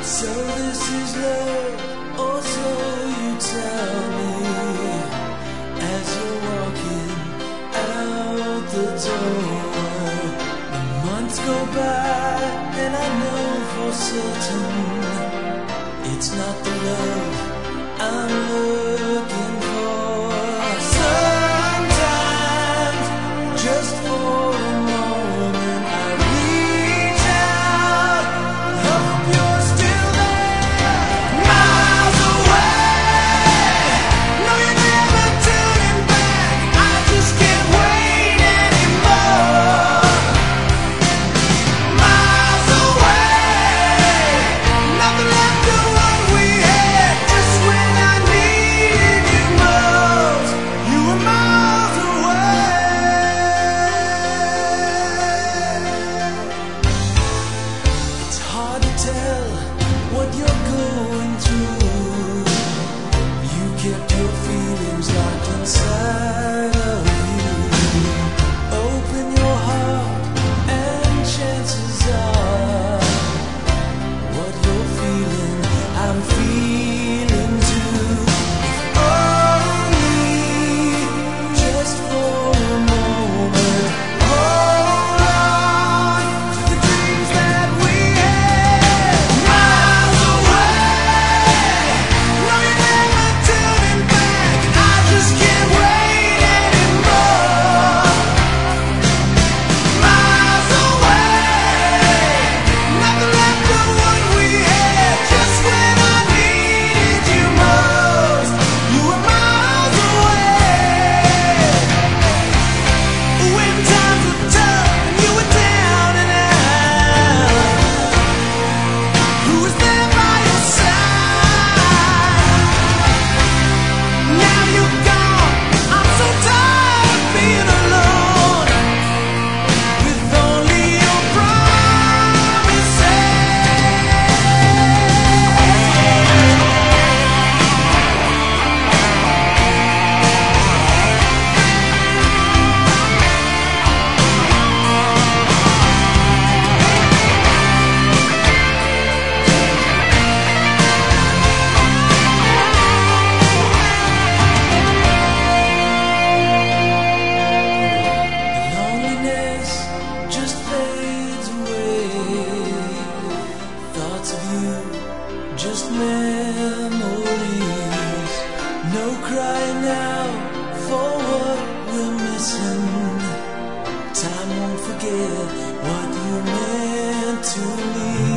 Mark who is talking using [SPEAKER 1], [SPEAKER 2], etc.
[SPEAKER 1] So this is love, or so you tell me, as you're walking out the door. The months go by and I know for certain it's not the love I'm looking for. Sometimes, just for a moment, I reach out, hope you're still there, miles away. No, you're never turning back. I just can't wait anymore. Miles away, nothing left of what we had. Just when I needed you most, you were miles away. It's hard to tell what you're going through. You kept your feelings locked inside of you. Open your heart and chances are what you're feeling, I'm feeling too. Only just for a moment, hold on to the dreams that we had. Miles away, no, you're never turning back. I just can't wait anymore. Miles away, nothing left of what we had. Just when I needed you most, you were miles away. When times were tough and you were down and out, who was there by your side? Now you're gone, I'm so tired of being alone, with only your promises. Loneliness just fades away. Thoughts of you, just memories. No crying now for what we're missing. Time won't forget what you meant to me.